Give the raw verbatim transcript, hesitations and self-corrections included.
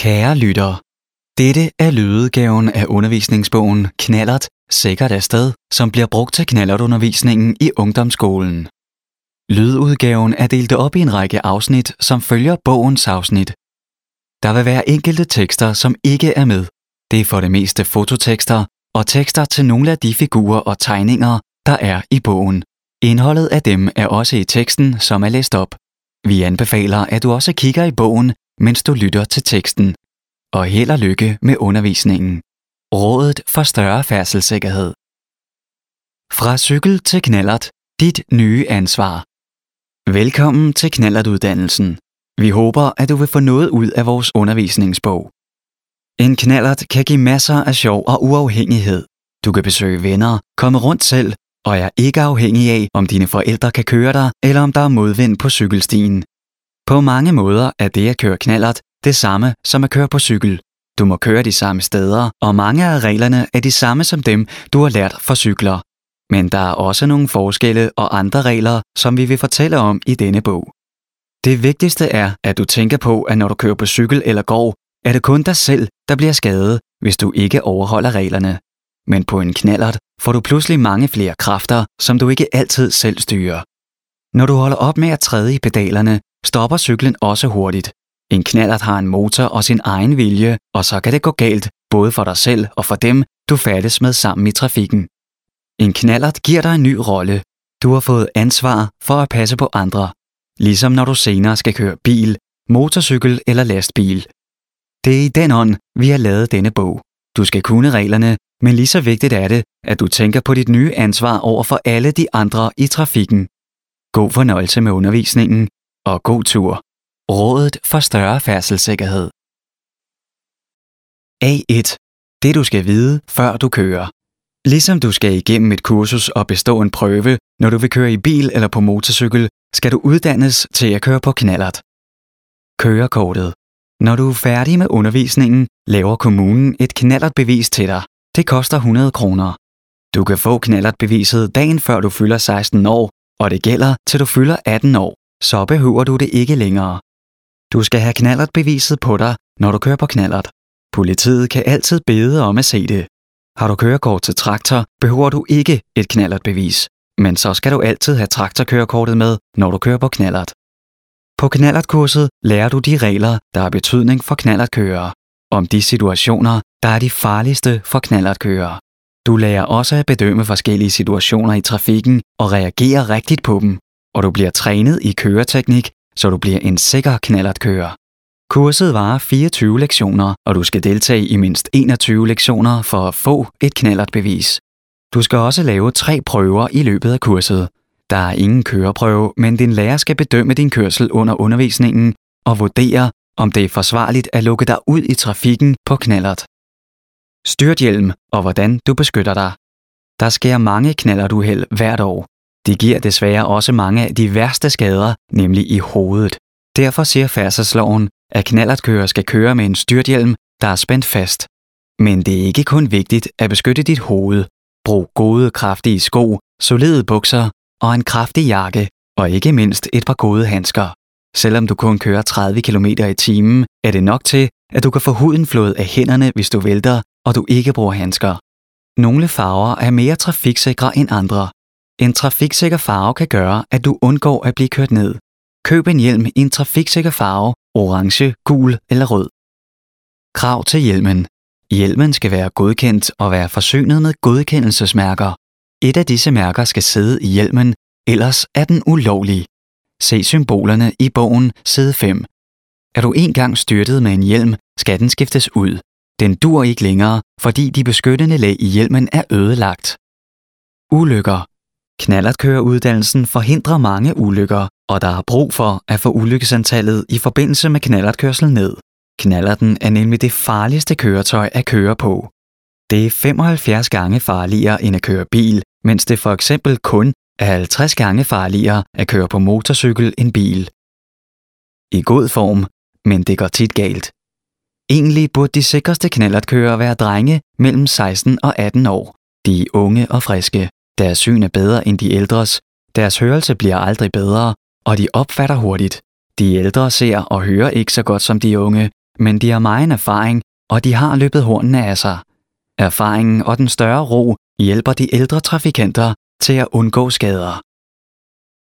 Kære lytter, dette er lydudgaven af undervisningsbogen Knallert sikkert afsted, som bliver brugt til knallertundervisningen i ungdomsskolen. Lydudgaven er delt op i en række afsnit, som følger bogens afsnit. Der vil være enkelte tekster, som ikke er med. Det er for det meste fototekster og tekster til nogle af de figurer og tegninger, der er i bogen. Indholdet af dem er også i teksten, som er læst op. Vi anbefaler, at du også kigger i bogen, mens du lytter til teksten. Og held og lykke med undervisningen. Rådet for større færdselssikkerhed. Fra cykel til knallert. Dit nye ansvar. Velkommen til knallertuddannelsen. Vi håber, at du vil få noget ud af vores undervisningsbog. En knallert kan give masser af sjov og uafhængighed. Du kan besøge venner, komme rundt selv, og er ikke afhængig af, om dine forældre kan køre dig, eller om der er modvind på cykelstien. På mange måder er det at køre knallert det samme som at køre på cykel. Du må køre de samme steder, og mange af reglerne er de samme som dem, du har lært for cykler. Men der er også nogle forskelle og andre regler, som vi vil fortælle om i denne bog. Det vigtigste er, at du tænker på, at når du kører på cykel eller går, er det kun dig selv, der bliver skadet, hvis du ikke overholder reglerne. Men på en knallert får du pludselig mange flere kræfter, som du ikke altid selv styrer. Når du holder op med at træde i pedalerne, stopper cyklen også hurtigt. En knallert har en motor og sin egen vilje, og så kan det gå galt, både for dig selv og for dem, du færdes med sammen i trafikken. En knallert giver dig en ny rolle. Du har fået ansvar for at passe på andre, ligesom når du senere skal køre bil, motorcykel eller lastbil. Det er i den ånd, vi har lavet denne bog. Du skal kunne reglerne, men lige så vigtigt er det, at du tænker på dit nye ansvar over for alle de andre i trafikken. God fornøjelse med undervisningen, og god tur. Rådet for større færdselssikkerhed. A et. Det du skal vide, før du kører. Ligesom du skal igennem et kursus og bestå en prøve, når du vil køre i bil eller på motorcykel, skal du uddannes til at køre på knallert. Kørekortet. Når du er færdig med undervisningen, laver kommunen et knallertbevis til dig. Det koster hundrede kroner. Du kan få knallertbeviset dagen før du fylder seksten år, og det gælder til du fylder atten år. Så behøver du det ikke længere. Du skal have knallertbeviset på dig, når du kører på knallert. Politiet kan altid bede om at se det. Har du kørekort til traktor, behøver du ikke et knallertbevis, men så skal du altid have traktorkørekortet med, når du kører på knallert. På knallertkurset lærer du de regler, der har betydning for knallertkørere, om de situationer, der er de farligste for knallertkørere. Du lærer også at bedømme forskellige situationer i trafikken og reagere rigtigt på dem, og du bliver trænet i køreteknik, så du bliver en sikker knallertkører. Kurset varer fireogtyve lektioner, og du skal deltage i mindst enogtyve lektioner for at få et knallertbevis. Du skal også lave tre prøver i løbet af kurset. Der er ingen køreprøve, men din lærer skal bedømme din kørsel under undervisningen og vurdere, om det er forsvarligt at lukke dig ud i trafikken på knallert. Styrthjelm og hvordan du beskytter dig. Der sker mange knallertuheld hvert år. De giver desværre også mange af de værste skader, nemlig i hovedet. Derfor siger færdselsloven, at knallertkører skal køre med en styrthjelm, der er spændt fast. Men det er ikke kun vigtigt at beskytte dit hoved. Brug gode, kraftige sko, solide bukser og en kraftig jakke, og ikke mindst et par gode handsker. Selvom du kun kører tredive kilometer i timen, er det nok til, at du kan få huden flået af hænderne, hvis du vælter, og du ikke bruger handsker. Nogle farver er mere trafiksikre end andre. En trafiksikker farve kan gøre, at du undgår at blive kørt ned. Køb en hjelm i en trafiksikker farve, orange, gul eller rød. Krav til hjelmen. Hjelmen skal være godkendt og være forsynet med godkendelsesmærker. Et af disse mærker skal sidde i hjelmen, ellers er den ulovlig. Se symbolerne i bogen side fem. Er du engang styrtet med en hjelm, skal den skiftes ud. Den dur ikke længere, fordi de beskyttende lag i hjelmen er ødelagt. Ulykker. Knallertkøreuddannelsen forhindrer mange ulykker, og der er brug for at få ulykkesantallet i forbindelse med knallertkørsel ned. Knallerten er nemlig det farligste køretøj at køre på. Det er femoghalvfjerds gange farligere end at køre bil, mens det for eksempel kun er halvtreds gange farligere at køre på motorcykel end bil. I god form, men det går tit galt. Egentlig burde de sikreste knallertkørere være drenge mellem seksten og atten år. De er unge og friske. Deres syn er bedre end de ældres. Deres hørelse bliver aldrig bedre, og de opfatter hurtigt. De ældre ser og hører ikke så godt som de unge, men de har megen erfaring, og de har løbet hornene af sig. Erfaringen og den større ro hjælper de ældre trafikanter til at undgå skader.